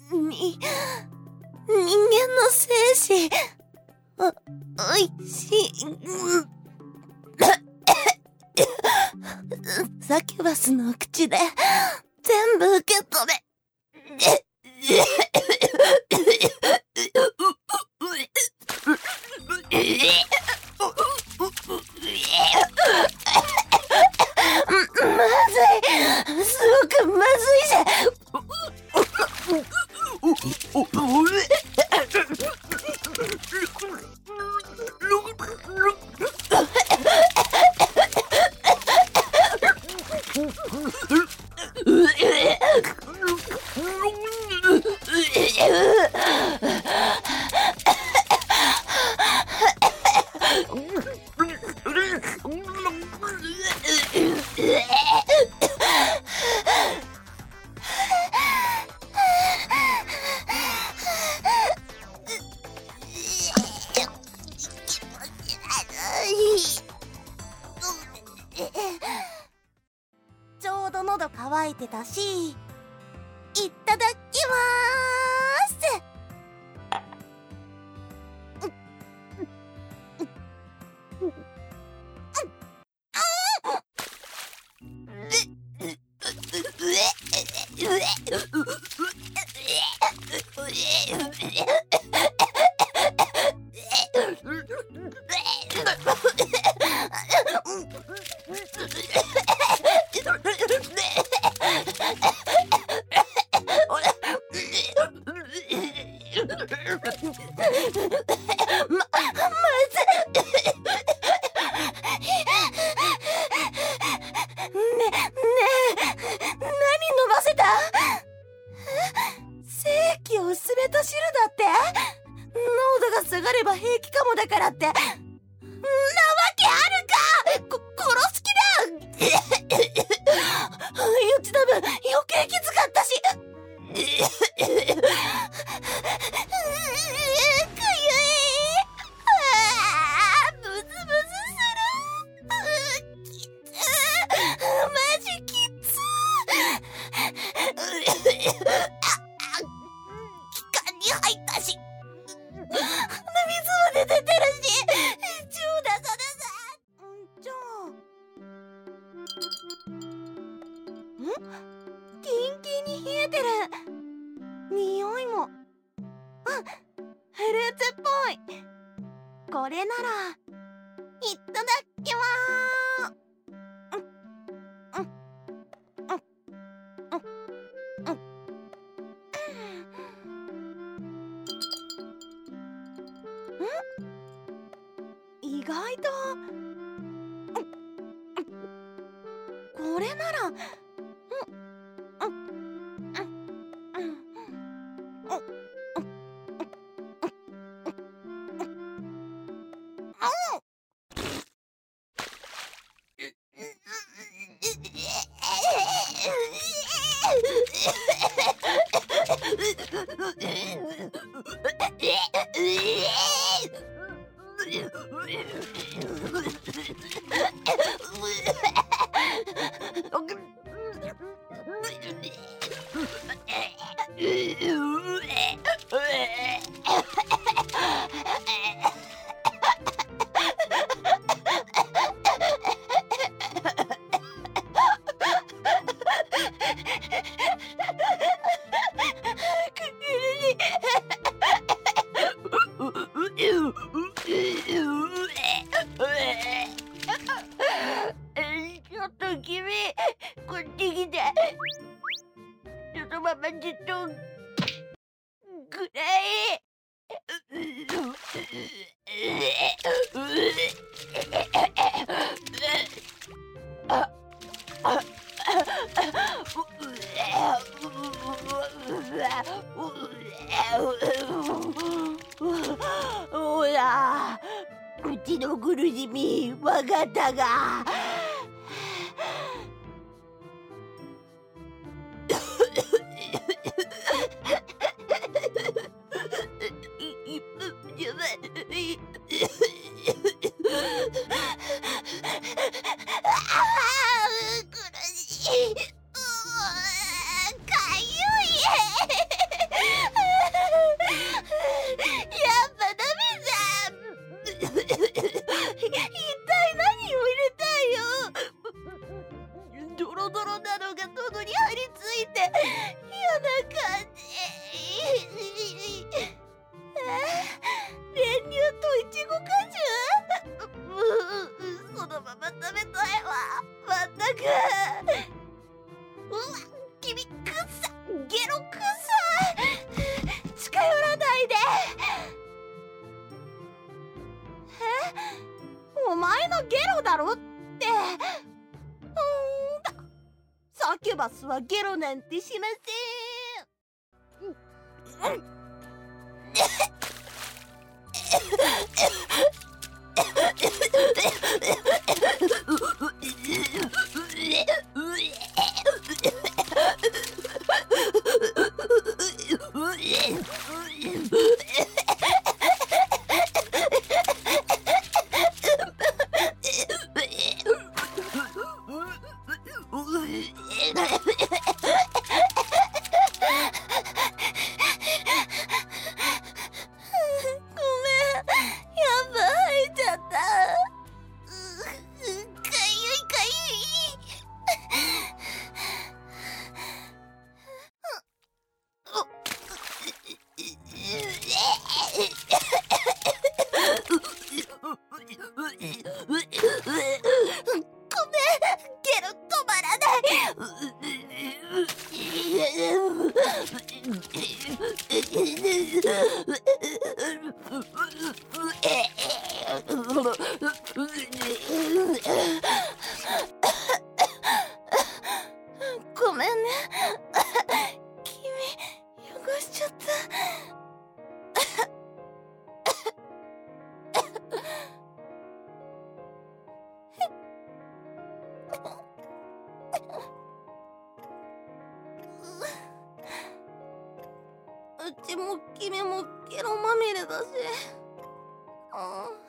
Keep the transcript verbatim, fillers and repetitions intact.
に、人間の精子、お、おいしい。サキュバスの口で全部受け止め。まずい、すごくまずいぜ。ちょうど喉乾いてたし、いただきまーす。ま、まずね、ねえ、何飲ませた？精液を薄めた汁だって？濃度が下がれば平気かもだからって、んなわけあるか！こ、殺す気だ！予知多分余計きつかったし。かゆい。あー、ブツブツする。きつ。マジきつ。気管に入ったし、水も出ててるし、超ダサダサ。じゃあ、ん？キンキンに冷えてる。匂いも、うん、フルーツっぽい。これならいただきまーす。うんうんうんうん。意外と、これなら、ちょっと君、こっち来て。そのままずっとぐらい。あ、あ、ほら、口の苦しみわかったが。苦しい。うー、かゆい。 だろって。ほんだ、サキュバスはゲロなんてしません。うん。ごめんね。君、汚しちゃった。うちも君もゲロまみれだし。うん。